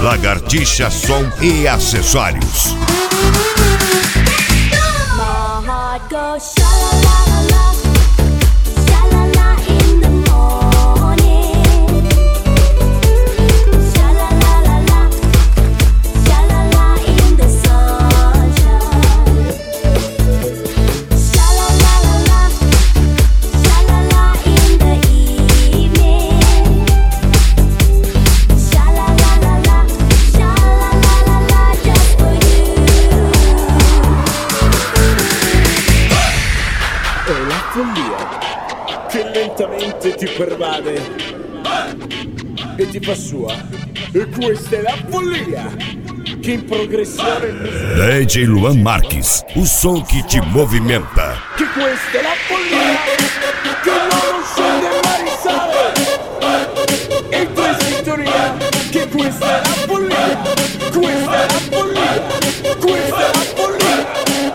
Lagartixa Som e Acessórios. Che lentamente ti pervade e ti fa sua. E questa è la follia che in progressione DJ Luan Marques, o som que te movimenta. Che questa è la follia che non scende mai risale. E tu in sintonia che questa è la follia. Questa è la follia. Questa è la follia.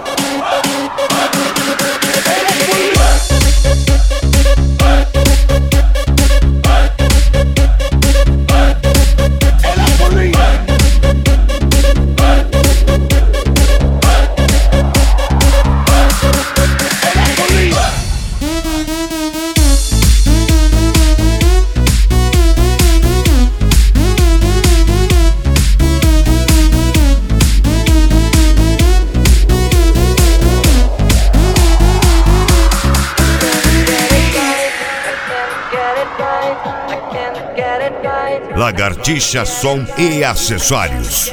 Lagartixa Som e Acessórios.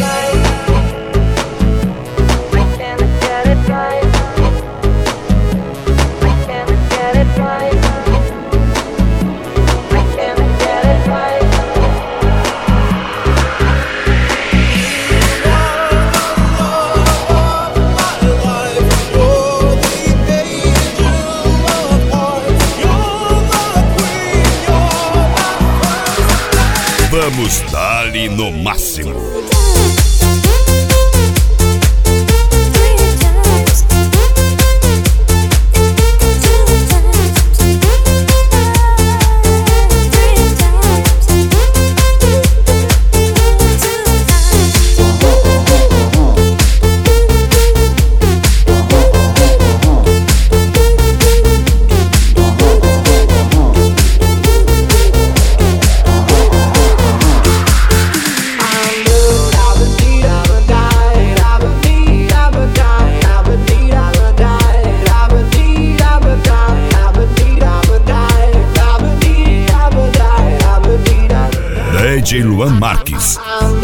Vamos dar-lhe no máximo. DJ Luan Marques.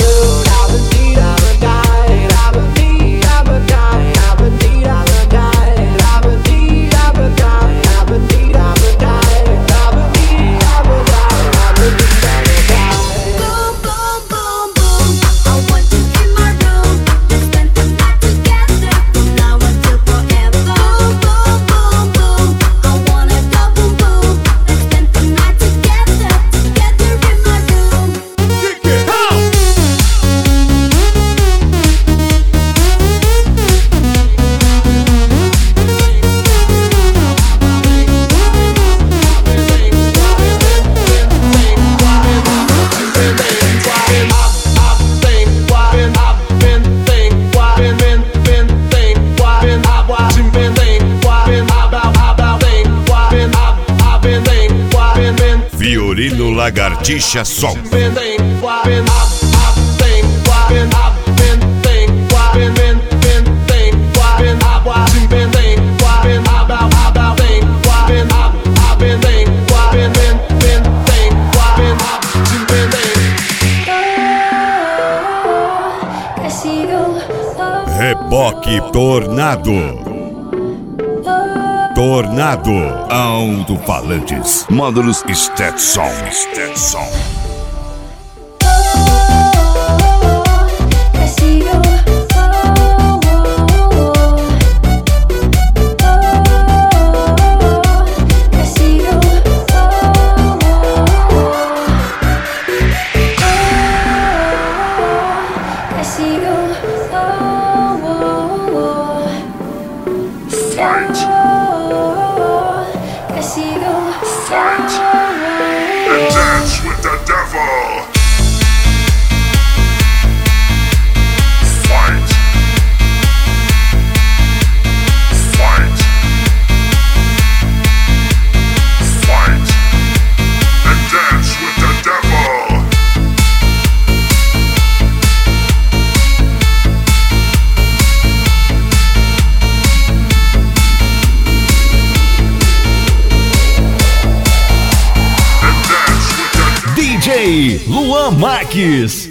Violino Lagartixa Som. Reboque Tornado. Tornado, alto-falantes, módulos Stetson. Fight and dance with the devil. Marques.